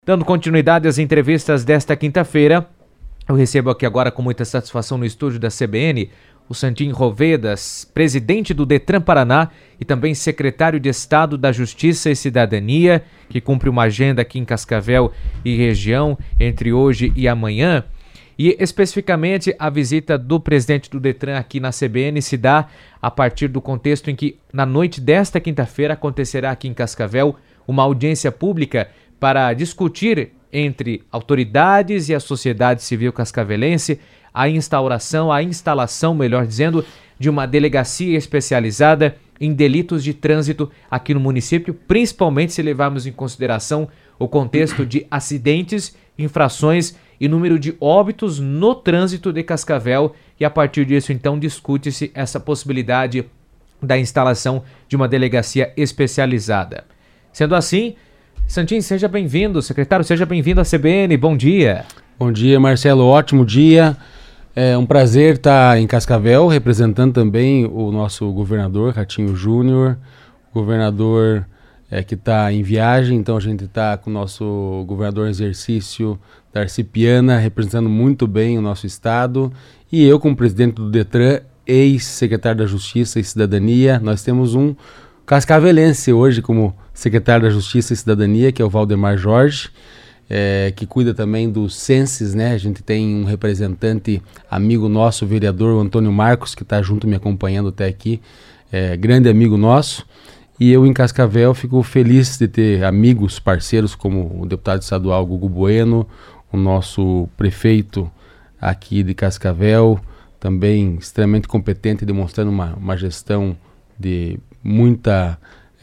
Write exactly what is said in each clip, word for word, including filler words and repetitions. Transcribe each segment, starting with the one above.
Dando continuidade às entrevistas desta quinta-feira, eu recebo aqui agora com muita satisfação no estúdio da C B N o Santinho Rovedas, presidente do Detran Paraná e também secretário de Estado da Justiça e Cidadania, que cumpre uma agenda aqui em Cascavel e região entre hoje e amanhã. E especificamente a visita do presidente do Detran aqui na C B N se dá a partir do contexto em que na noite desta quinta-feira acontecerá aqui em Cascavel uma audiência pública para discutir entre autoridades e a sociedade civil cascavelense a instauração, a instalação, melhor dizendo, de uma delegacia especializada em delitos de trânsito aqui no município, principalmente se levarmos em consideração o contexto de acidentes, infrações e número de óbitos no trânsito de Cascavel, e a partir disso então discute-se essa possibilidade da instalação de uma delegacia especializada. Sendo assim, Santinho, seja bem-vindo. Secretário, seja bem-vindo à C B N. Bom dia. Bom dia, Marcelo. Ótimo dia. É um prazer estar em Cascavel, representando também o nosso governador, Ratinho Júnior, governador é, que está em viagem. Então, a gente está com o nosso governador em exercício, Darcy Piana, representando muito bem o nosso estado. E eu, como presidente do Detran, ex-secretário da Justiça e Cidadania, nós temos um cascavelense hoje como secretário da Justiça e Cidadania, que é o Valdemar Jorge, é, que cuida também dos censos, né? A gente tem um representante, amigo nosso, o vereador o Antônio Marcos, que está junto me acompanhando até aqui, é, grande amigo nosso. E eu em Cascavel fico feliz de ter amigos, parceiros como o deputado estadual Gugu Bueno, o nosso prefeito aqui de Cascavel, também extremamente competente, demonstrando uma, uma gestão de muita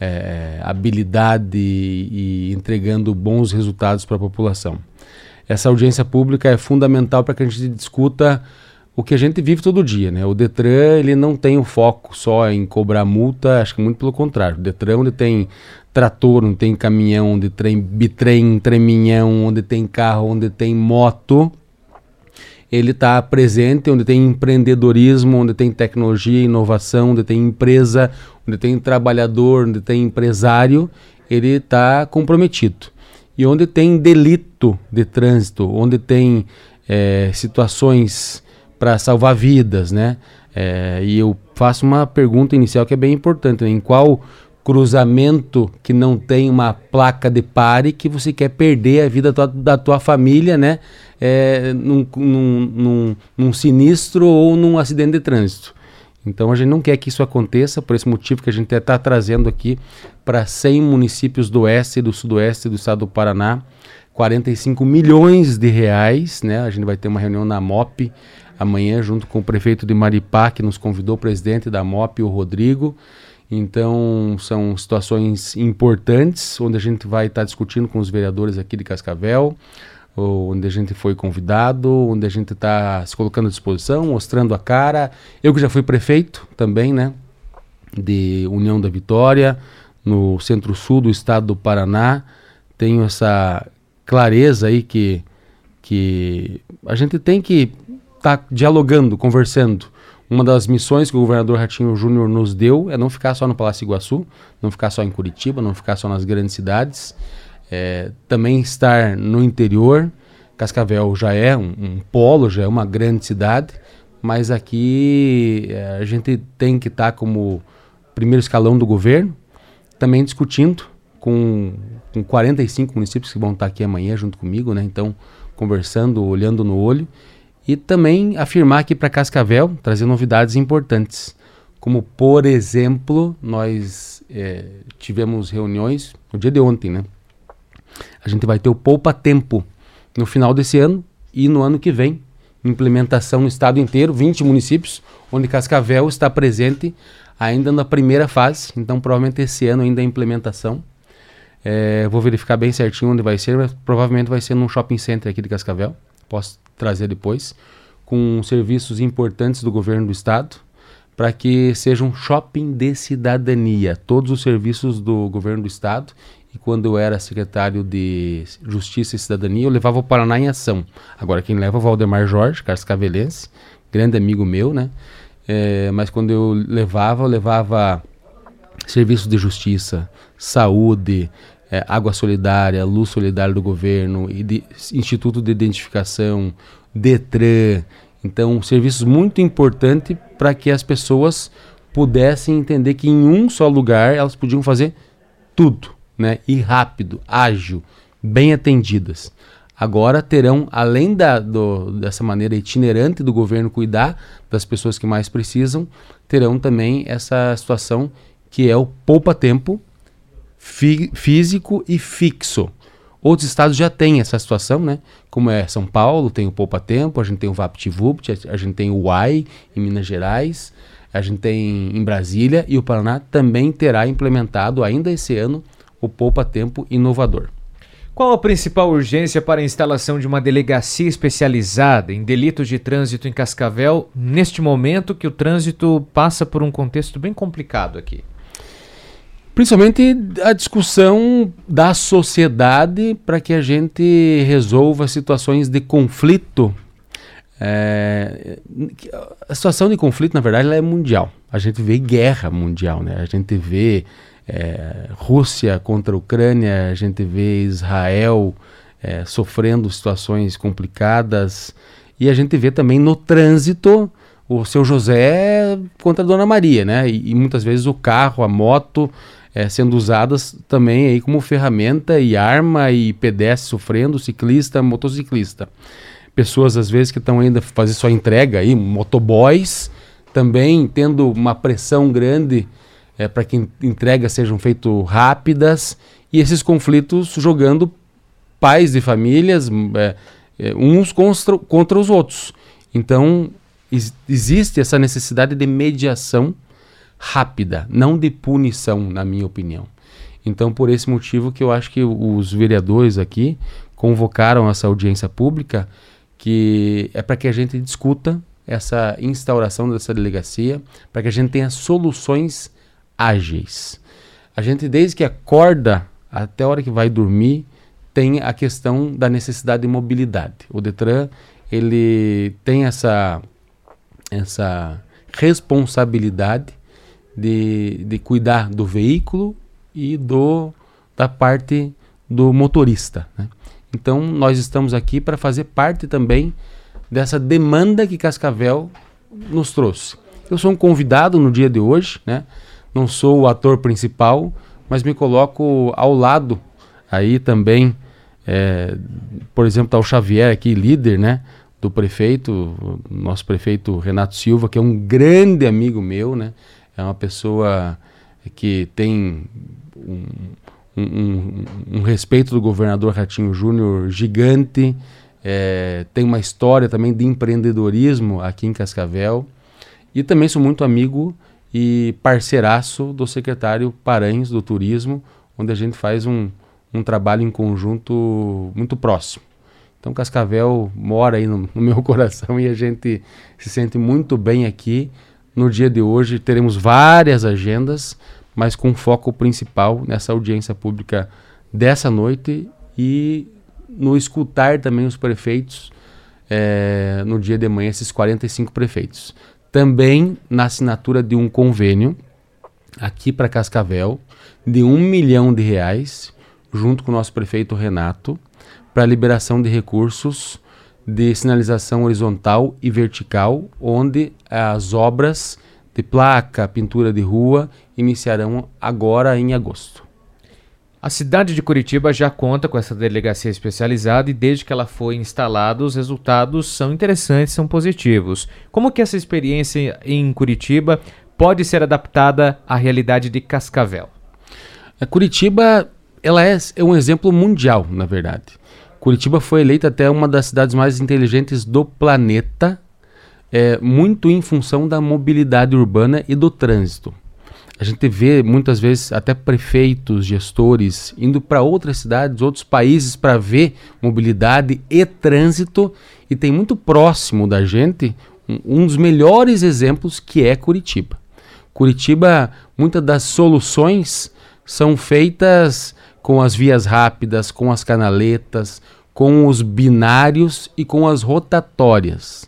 é, habilidade e, e entregando bons resultados para a população. Essa audiência pública é fundamental para que a gente discuta o que a gente vive todo dia, né? O Detran, ele não tem o foco só em cobrar multa, acho que muito pelo contrário. O Detran, onde tem trator, onde tem caminhão, onde tem bitrem, treminhão, onde tem carro, onde tem moto, ele está presente, onde tem empreendedorismo, onde tem tecnologia, inovação, onde tem empresa, onde tem trabalhador, onde tem empresário, ele está comprometido. E onde tem delito de trânsito, onde tem é, situações para salvar vidas, né? É, e eu faço uma pergunta inicial que é bem importante, né? Em qual cruzamento que não tem uma placa de pare que você quer perder a vida da tua, da tua família, né? É, num, num, num, num sinistro ou num acidente de trânsito. Então a gente não quer que isso aconteça, por esse motivo que a gente está trazendo aqui para cem municípios do oeste e do sudoeste do estado do Paraná, quarenta e cinco milhões de reais, né? A gente vai ter uma reunião na M O P amanhã junto com o prefeito de Maripá, que nos convidou, o presidente da M O P, o Rodrigo. Então são situações importantes, onde a gente vai estar tá discutindo com os vereadores aqui de Cascavel, onde a gente foi convidado, onde a gente está se colocando à disposição, mostrando a cara. Eu que já fui prefeito também, né, de União da Vitória, no centro-sul do estado do Paraná, tenho essa clareza aí que, que a gente tem que estar tá dialogando, conversando. Uma das missões que o governador Ratinho Júnior nos deu é não ficar só no Palácio Iguaçu, não ficar só em Curitiba, não ficar só nas grandes cidades, é, também estar no interior. Cascavel já é um, um polo, já é uma grande cidade, mas aqui é, a gente tem que estar tá como primeiro escalão do governo, também discutindo com, com quarenta e cinco municípios que vão estar tá aqui amanhã junto comigo, né? Então conversando, olhando no olho. E também afirmar aqui para Cascavel, trazer novidades importantes, como por exemplo, nós é, tivemos reuniões no dia de ontem, né? A gente vai ter o Poupa Tempo no final desse ano e no ano que vem, implementação no estado inteiro, vinte municípios, onde Cascavel está presente ainda na primeira fase, então provavelmente esse ano ainda a implementação. É, vou verificar bem certinho onde vai ser, mas provavelmente vai ser num shopping center aqui de Cascavel. Posso trazer depois, com serviços importantes do governo do estado, para que seja um shopping de cidadania, todos os serviços do governo do estado. E quando eu era secretário de Justiça e Cidadania, eu levava o Paraná em ação. Agora quem leva é o Valdemar Jorge, cascavelense, grande amigo meu, né? É, mas quando eu levava, eu levava serviços de justiça, saúde, é, água solidária, luz solidária do governo, e de, Instituto de Identificação, Detran. Então, serviços muito importantes para que as pessoas pudessem entender que em um só lugar elas podiam fazer tudo, né? E rápido, ágil, bem atendidas. Agora terão, além da, do, dessa maneira itinerante do governo cuidar das pessoas que mais precisam, terão também essa situação que é o poupa-tempo fi, físico e fixo. Outros estados já têm essa situação, né? Como é São Paulo, tem o poupa-tempo, a gente tem o VaptVupt, a, a gente tem o U A I em Minas Gerais, a gente tem em Brasília, e o Paraná também terá implementado ainda esse ano o poupa-tempo inovador. Qual a principal urgência para a instalação de uma delegacia especializada em delitos de trânsito em Cascavel, neste momento que o trânsito passa por um contexto bem complicado aqui? Principalmente a discussão da sociedade para que a gente resolva situações de conflito. É, a situação de conflito, na verdade, ela é mundial. A gente vê guerra mundial, né? A gente vê É, Rússia contra a Ucrânia, a gente vê Israel é, sofrendo situações complicadas, e a gente vê também no trânsito o seu José contra a Dona Maria, né? E, e muitas vezes o carro, a moto é, sendo usadas também aí como ferramenta e arma, e pedestre sofrendo, ciclista, motociclista. Pessoas às vezes que estão ainda fazendo sua entrega aí, motoboys, também tendo uma pressão grande É, para que entregas sejam feitas rápidas, e esses conflitos jogando pais de famílias é, é, uns contra, contra os outros. Então, is, existe essa necessidade de mediação rápida, não de punição, na minha opinião. Então, por esse motivo que eu acho que os vereadores aqui convocaram essa audiência pública, que é para que a gente discuta essa instauração dessa delegacia, para que a gente tenha soluções ágeis. A gente, desde que acorda até a hora que vai dormir, tem a questão da necessidade de mobilidade. O Detran, ele tem essa, essa responsabilidade de, de cuidar do veículo e do, da parte do motorista, né? Então, nós estamos aqui para fazer parte também dessa demanda que Cascavel nos trouxe. Eu sou um convidado no dia de hoje, né? Não sou o ator principal, mas me coloco ao lado aí também, é, por exemplo, está o Xavier aqui, líder, né, do prefeito, o nosso prefeito Renato Silva, que é um grande amigo meu, né, é uma pessoa que tem um, um, um, um respeito do governador Ratinho Júnior gigante, é, tem uma história também de empreendedorismo aqui em Cascavel, e também sou muito amigo e parceiraço do secretário Paranhos do Turismo, onde a gente faz um, um trabalho em conjunto muito próximo. Então Cascavel mora aí no, no meu coração, e a gente se sente muito bem aqui. No dia de hoje teremos várias agendas, mas com foco principal nessa audiência pública dessa noite, e no escutar também os prefeitos é, no dia de manhã, esses quarenta e cinco prefeitos. Também na assinatura de um convênio aqui para Cascavel de um milhão de reais, junto com o nosso prefeito Renato, para liberação de recursos de sinalização horizontal e vertical, onde as obras de placa, pintura de rua, iniciarão agora em agosto. A cidade de Curitiba já conta com essa delegacia especializada, e desde que ela foi instalada, os resultados são interessantes, são positivos. Como que essa experiência em Curitiba pode ser adaptada à realidade de Cascavel? A Curitiba, ela é, é um exemplo mundial, na verdade. Curitiba foi eleita até uma das cidades mais inteligentes do planeta, é, muito em função da mobilidade urbana e do trânsito. A gente vê muitas vezes até prefeitos, gestores indo para outras cidades, outros países para ver mobilidade e trânsito, e tem muito próximo da gente um, um dos melhores exemplos, que é Curitiba. Curitiba, muitas das soluções são feitas com as vias rápidas, com as canaletas, com os binários e com as rotatórias.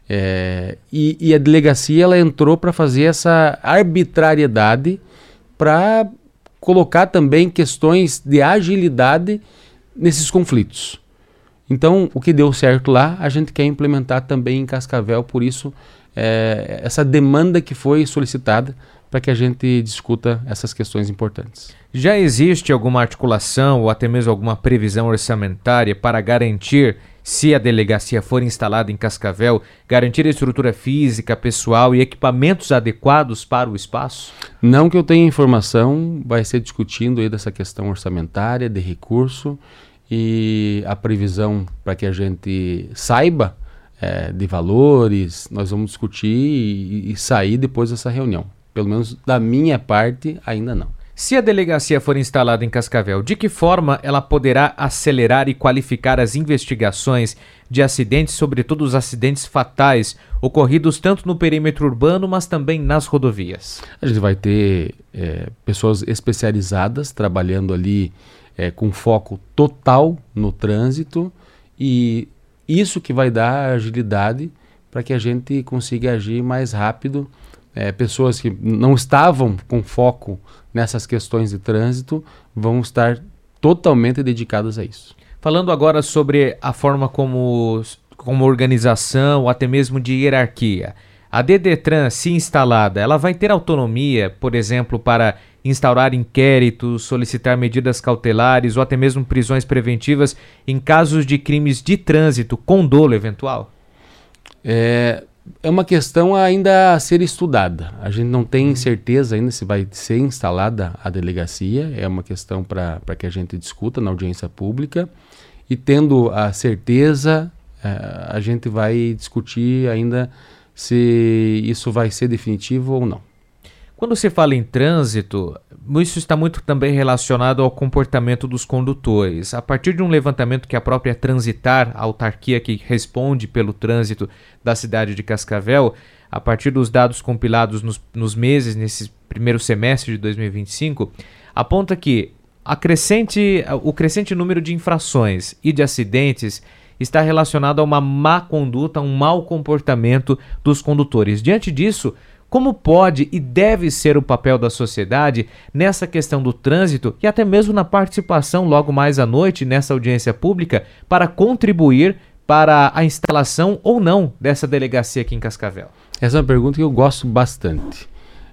É, e, e a delegacia ela entrou para fazer essa arbitrariedade para colocar também questões de agilidade nesses conflitos. Então, o que deu certo lá, a gente quer implementar também em Cascavel, por isso, é, essa demanda que foi solicitada para que a gente discuta essas questões importantes. Já existe alguma articulação ou até mesmo alguma previsão orçamentária para garantir, se a delegacia for instalada em Cascavel, garantir a estrutura física, pessoal e equipamentos adequados para o espaço? Não que eu tenha informação, vai ser discutindo aí dessa questão orçamentária, de recurso, e a previsão para que a gente saiba é, de valores, nós vamos discutir e, e sair depois dessa reunião. Pelo menos da minha parte, ainda não. Se a delegacia for instalada em Cascavel, de que forma ela poderá acelerar e qualificar as investigações de acidentes, sobretudo os acidentes fatais, ocorridos tanto no perímetro urbano, mas também nas rodovias? A gente vai ter é, pessoas especializadas trabalhando ali É, com foco total no trânsito, e isso que vai dar agilidade para que a gente consiga agir mais rápido. É, pessoas que não estavam com foco nessas questões de trânsito vão estar totalmente dedicadas a isso. Falando agora sobre a forma como, como organização ou até mesmo de hierarquia, a DDETRAN, se instalada, ela vai ter autonomia, por exemplo, para instaurar inquéritos, solicitar medidas cautelares ou até mesmo prisões preventivas em casos de crimes de trânsito com dolo eventual? É, é uma questão ainda a ser estudada. A gente não tem certeza ainda se vai ser instalada a delegacia. É uma questão para que a gente discuta na audiência pública. E tendo a certeza, a gente vai discutir ainda se isso vai ser definitivo ou não. Quando se fala em trânsito, isso está muito também relacionado ao comportamento dos condutores. A partir de um levantamento que a própria Transitar, a autarquia que responde pelo trânsito da cidade de Cascavel, a partir dos dados compilados nos, nos meses, nesse primeiro semestre de dois mil e vinte e cinco, aponta que a crescente, o crescente número de infrações e de acidentes está relacionado a uma má conduta, um mau comportamento dos condutores. Diante disso, como pode e deve ser o papel da sociedade nessa questão do trânsito e até mesmo na participação logo mais à noite nessa audiência pública para contribuir para a instalação ou não dessa delegacia aqui em Cascavel? Essa é uma pergunta que eu gosto bastante.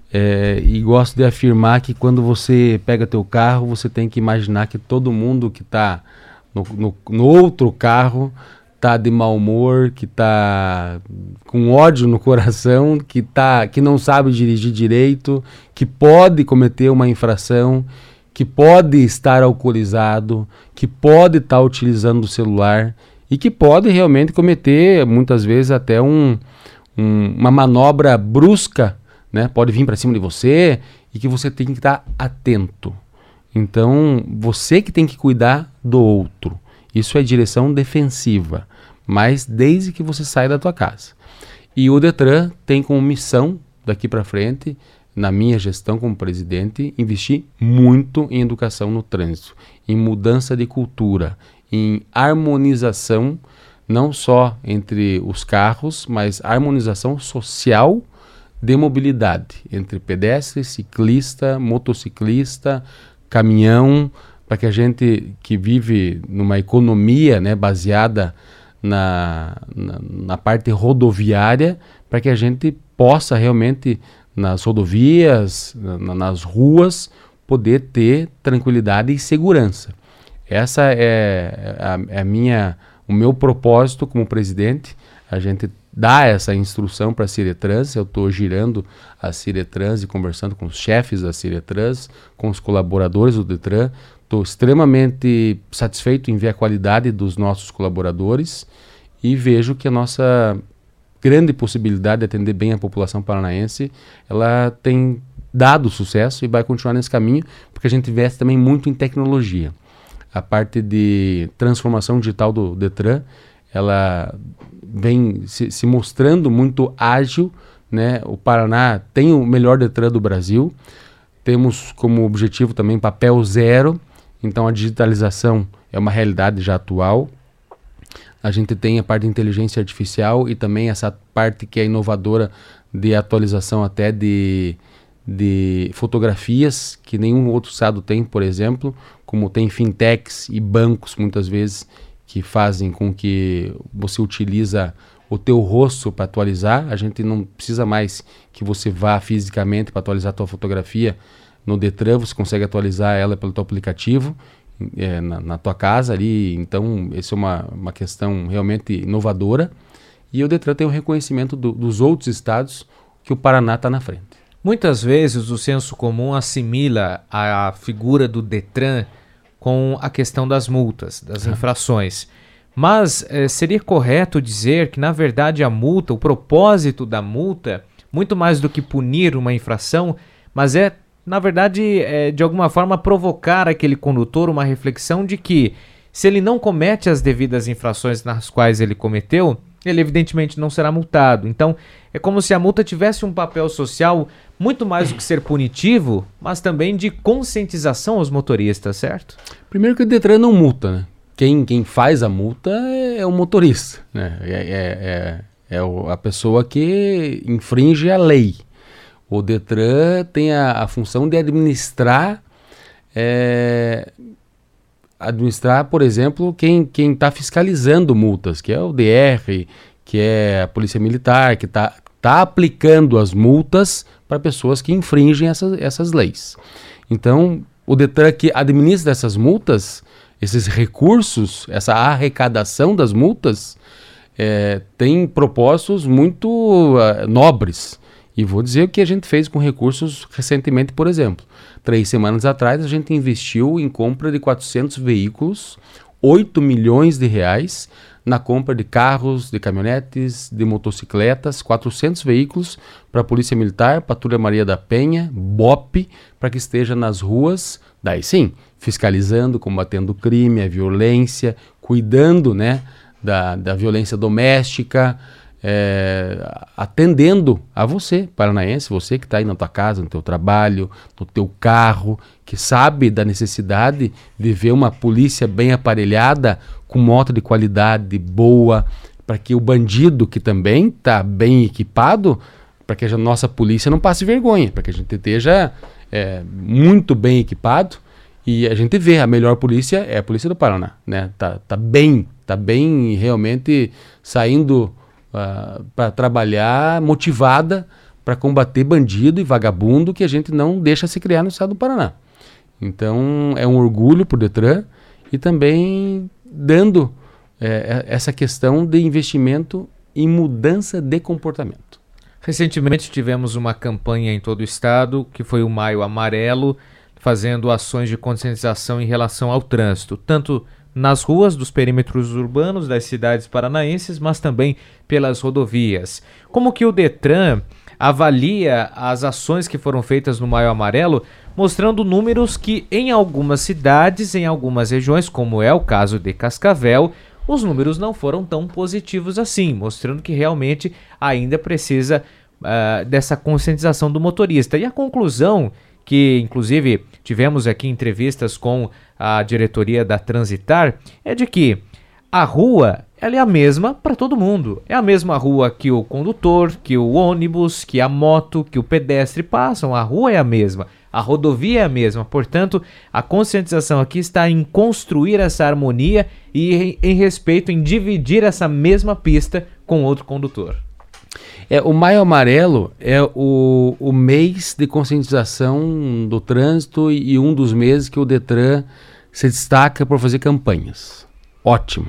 É, e gosto de afirmar que quando você pega teu carro, você tem que imaginar que todo mundo que está no, no, no outro carro tá de mau humor, que tá com ódio no coração, que, tá, que não sabe dirigir direito, que pode cometer uma infração, que pode estar alcoolizado, que pode estar utilizando o celular e que pode realmente cometer, muitas vezes, até um, um, uma manobra brusca, né? Pode vir para cima de você e que você tem que estar atento. Então, você que tem que cuidar do outro. Isso é direção defensiva, mas desde que você saia da tua casa. E o DETRAN tem como missão, daqui para frente, na minha gestão como presidente, investir muito em educação no trânsito, em mudança de cultura, em harmonização, não só entre os carros, mas harmonização social de mobilidade, entre pedestre, ciclista, motociclista, caminhão, para que a gente que vive numa economia, né, baseada na, na, na parte rodoviária, para que a gente possa realmente, nas rodovias, na, nas ruas, poder ter tranquilidade e segurança. Essa é a, é a minha, o meu propósito como presidente, a gente dá essa instrução para a Ciretrans. Eu estou girando a Ciretrans e conversando com os chefes da Ciretrans, com os colaboradores do DETRAN. Estou extremamente satisfeito em ver a qualidade dos nossos colaboradores e vejo que a nossa grande possibilidade de atender bem a população paranaense, ela tem dado sucesso e vai continuar nesse caminho, porque a gente investe também muito em tecnologia. A parte de transformação digital do DETRAN, ela vem se, se mostrando muito ágil, né? O Paraná tem o melhor DETRAN do Brasil, temos como objetivo também papel zero, então a digitalização é uma realidade já atual. A gente tem a parte de inteligência artificial e também essa parte que é inovadora de atualização até de, de fotografias que nenhum outro estado tem, por exemplo, como tem fintechs e bancos muitas vezes que fazem com que você utiliza o teu rosto para atualizar. A gente não precisa mais que você vá fisicamente para atualizar a tua fotografia no Detran, você consegue atualizar ela pelo teu aplicativo é, na, na tua casa ali. Então, essa é uma, uma questão realmente inovadora. E o Detran tem o reconhecimento do, dos outros estados que o Paraná está na frente. Muitas vezes o senso comum assimila a figura do Detran com a questão das multas, das ah. infrações. Mas eh, seria correto dizer que, na verdade, a multa, o propósito da multa, muito mais do que punir uma infração, mas é, na verdade, é, de alguma forma provocar aquele condutor uma reflexão de que, se ele não comete as devidas infrações nas quais ele cometeu, ele evidentemente não será multado. Então, é como se a multa tivesse um papel social muito mais do que ser punitivo, mas também de conscientização aos motoristas, certo? Primeiro que o Detran não multa, né? Quem, quem faz a multa é, é o motorista, né? É, é, é, é o, a pessoa que infringe a lei. O Detran tem a, a função de administrar, é, administrar, por exemplo, quem quem está fiscalizando multas, que é o D R, que é a Polícia Militar, que está tá aplicando as multas para pessoas que infringem essas, essas leis. Então, o Detran que administra essas multas, esses recursos, essa arrecadação das multas, é, tem propósitos muito uh, nobres. E vou dizer o que a gente fez com recursos recentemente, por exemplo. Três semanas atrás, a gente investiu em compra de quatrocentos veículos, oito milhões de reais, na compra de carros, de caminhonetes, de motocicletas, quatrocentos veículos para a Polícia Militar, Patrulha Maria da Penha, B O P, para que esteja nas ruas, daí sim, fiscalizando, combatendo o crime, a violência, cuidando, né, da, da violência doméstica, é, atendendo a você, paranaense, você que está aí na tua casa, no teu trabalho, no teu carro, que sabe da necessidade de ver uma polícia bem aparelhada, com moto de qualidade boa, para que o bandido que também está bem equipado, para que a nossa polícia não passe vergonha, para que a gente esteja é, muito bem equipado. E a gente vê, a melhor polícia é a Polícia do Paraná, né? Tá, tá bem, tá bem realmente saindo uh, para trabalhar motivada para combater bandido e vagabundo que a gente não deixa se criar no estado do Paraná. Então é um orgulho por Detran e também dando é, essa questão de investimento em mudança de comportamento. Recentemente tivemos uma campanha em todo o estado, que foi o Maio Amarelo, fazendo ações de conscientização em relação ao trânsito, tanto nas ruas dos perímetros urbanos das cidades paranaenses, mas também pelas rodovias. Como que o Detran avalia as ações que foram feitas no Maio Amarelo, mostrando números que em algumas cidades, em algumas regiões, como é o caso de Cascavel, os números não foram tão positivos assim, mostrando que realmente ainda precisa uh, dessa conscientização do motorista. E a conclusão, que inclusive tivemos aqui entrevistas com a diretoria da Transitar, é de que a rua ela é a mesma para todo mundo. É a mesma rua que o condutor, que o ônibus, que a moto, que o pedestre passam. A rua é a mesma. A rodovia é a mesma. Portanto, a conscientização aqui está em construir essa harmonia e em, em respeito em dividir essa mesma pista com outro condutor. É, o Maio Amarelo é o, o mês de conscientização do trânsito e, e um dos meses que o Detran se destaca por fazer campanhas. Ótimo.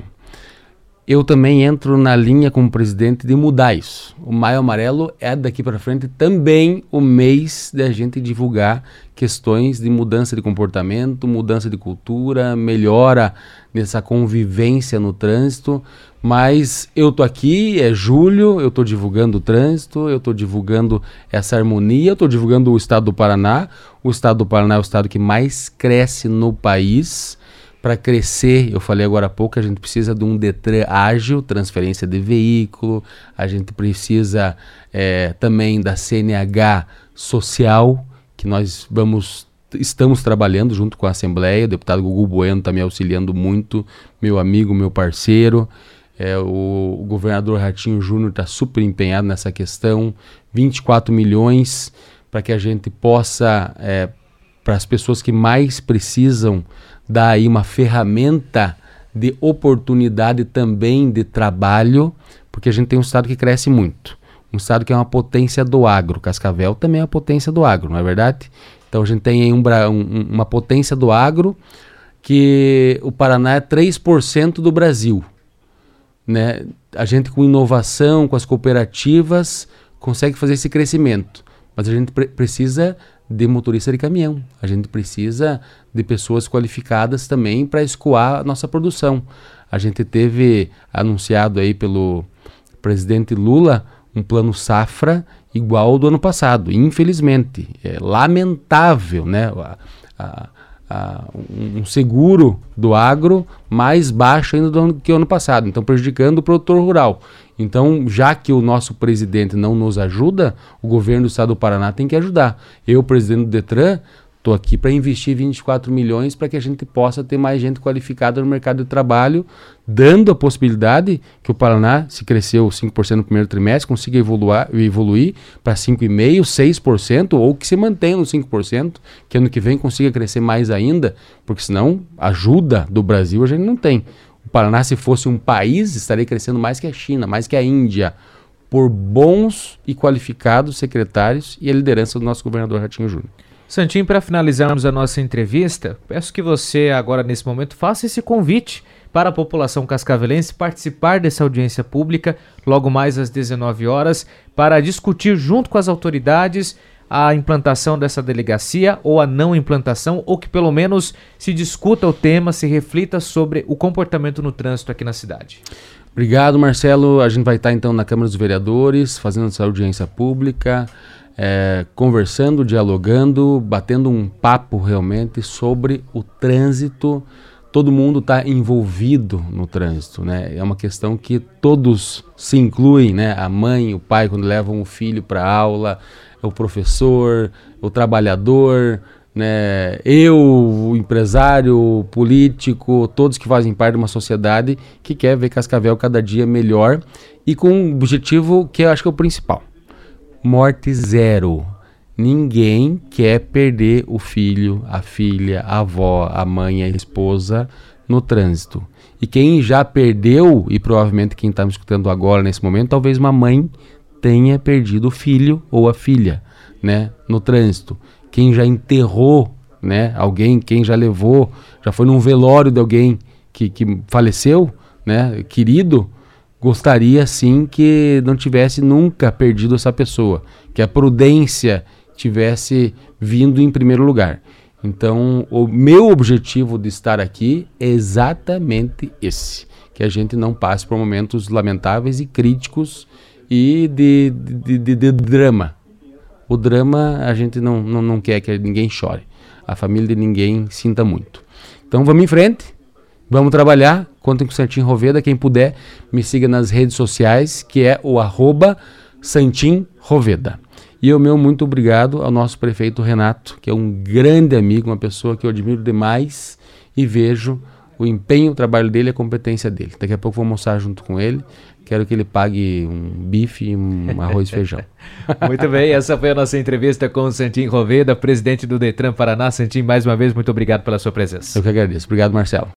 Eu também entro na linha como presidente de mudar isso. O Maio Amarelo é daqui para frente também o mês da gente divulgar questões de mudança de comportamento, mudança de cultura, melhora nessa convivência no trânsito. Mas eu tô aqui, é julho, eu tô divulgando o trânsito, eu tô divulgando essa harmonia, eu tô divulgando o estado do Paraná. O estado do Paraná é o estado que mais cresce no país. Para crescer, eu falei agora há pouco, a gente precisa de um Detran ágil, transferência de veículo, a gente precisa é, também da C N H social, que nós vamos, estamos trabalhando junto com a Assembleia. O deputado Gugu Bueno está me auxiliando muito, meu amigo, meu parceiro. É, o, o governador Ratinho Júnior está super empenhado nessa questão, vinte e quatro milhões para que a gente possa, é, para as pessoas que mais precisam, dar aí uma ferramenta de oportunidade também de trabalho, porque a gente tem um estado que cresce muito, um estado que é uma potência do agro. Cascavel também é uma potência do agro, não é verdade? Então a gente tem aí um, um, uma potência do agro, que o Paraná é três por cento do Brasil, né? A gente com inovação, com as cooperativas, consegue fazer esse crescimento, mas a gente pre- precisa de motorista de caminhão, a gente precisa de pessoas qualificadas também para escoar a nossa produção. A gente teve anunciado aí pelo presidente Lula um plano safra igual ao do ano passado, infelizmente, é lamentável, né? A, a, a, um seguro do agro mais baixo ainda do ano, que o ano passado, então prejudicando o produtor rural. Então, já que o nosso presidente não nos ajuda, o governo do estado do Paraná tem que ajudar. Eu, presidente do Detran, estou aqui para investir vinte e quatro milhões para que a gente possa ter mais gente qualificada no mercado de trabalho, dando a possibilidade que o Paraná, se cresceu cinco por cento no primeiro trimestre, consiga evoluar, evoluir para cinco vírgula cinco por cento, seis por cento, ou que se mantenha no cinco por cento, que ano que vem consiga crescer mais ainda, porque senão ajuda do Brasil a gente não tem. O Paraná, se fosse um país, estaria crescendo mais que a China, mais que a Índia, por bons e qualificados secretários e a liderança do nosso governador Ratinho Júnior. Santinho, para finalizarmos a nossa entrevista, peço que você agora nesse momento faça esse convite para a população cascavelense participar dessa audiência pública logo mais às dezenove horas para discutir junto com as autoridades a implantação dessa delegacia ou a não implantação, ou que pelo menos se discuta o tema, se reflita sobre o comportamento no trânsito aqui na cidade. Obrigado, Marcelo. A gente vai estar então na Câmara dos Vereadores fazendo essa audiência pública, É, conversando, dialogando, batendo um papo realmente sobre o trânsito. Todo mundo está envolvido no trânsito, né? É uma questão que todos se incluem, né? A mãe, o pai quando levam o filho para a aula, o professor, o trabalhador, né? Eu, o empresário, o político, todos que fazem parte de uma sociedade que quer ver Cascavel cada dia melhor e com um objetivo que eu acho que é o principal. Morte zero. Ninguém quer perder o filho, a filha, a avó, a mãe, a esposa no trânsito. E quem já perdeu, e provavelmente quem está me escutando agora nesse momento, talvez uma mãe tenha perdido o filho ou a filha, né, no trânsito. Quem já enterrou, né, alguém, quem já levou, já foi num velório de alguém que, que faleceu, né, querido, gostaria sim que não tivesse nunca perdido essa pessoa, que a prudência tivesse vindo em primeiro lugar. Então, o meu objetivo de estar aqui é exatamente esse, que a gente não passe por momentos lamentáveis e críticos e de, de, de, de drama. O drama a gente não, não, não quer que ninguém chore, a família de ninguém sinta muito. Então vamos em frente. Vamos trabalhar, contem com o Santinho Roveda, quem puder me siga nas redes sociais, que é o arroba Santinho Roveda. E o meu muito obrigado ao nosso prefeito Renato, que é um grande amigo, uma pessoa que eu admiro demais e vejo o empenho, o trabalho dele e a competência dele. Daqui a pouco vou almoçar junto com ele, quero que ele pague um bife e um arroz e feijão. Muito bem, essa foi a nossa entrevista com o Santinho Roveda, presidente do Detran Paraná. Santinho, mais uma vez, muito obrigado pela sua presença. Eu que agradeço. Obrigado, Marcelo.